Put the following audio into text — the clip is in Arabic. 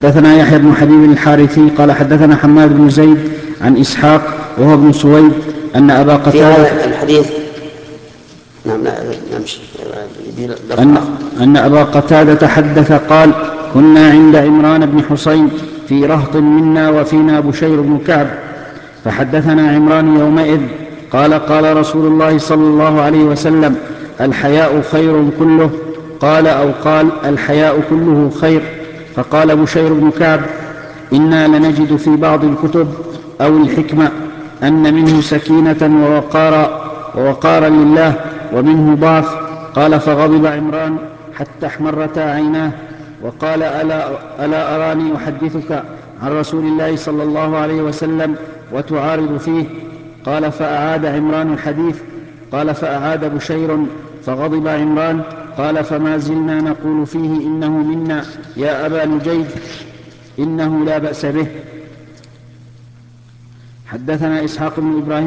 حدثنا يحيى بن حبيب الحارثي قال حدثنا حماد بن زيد عن إسحاق وهو ابن سويد أن أبا قتادة في هذا الحديث نمشي أن أبا قتادة حدث قال كنا عند عمران بن حسين في رهط منا وفينا بشير بن كعب فحدثنا عمران يومئذ قال قال رسول الله صلى الله عليه وسلم الحياء خير كله قال الحياء كله خير. فقال بشير بن كعب إنا لنجد في بعض الكتب أو الحكمة أن منه سكينة ووقارا لله ومنه ضعف. قال فغضب عمران حتى احمرتا عيناه وقال ألا أراني أحدثك عن رسول الله صلى الله عليه وسلم وتعارض فيه؟ قال فأعاد عمران الحديث. قال فأعاد بشير فغضب عمران قال فما زلنا نقول فيه إنه منا يا أبا نجيد إنه لا بأس به. حدثنا إسحاق بن إبراهيم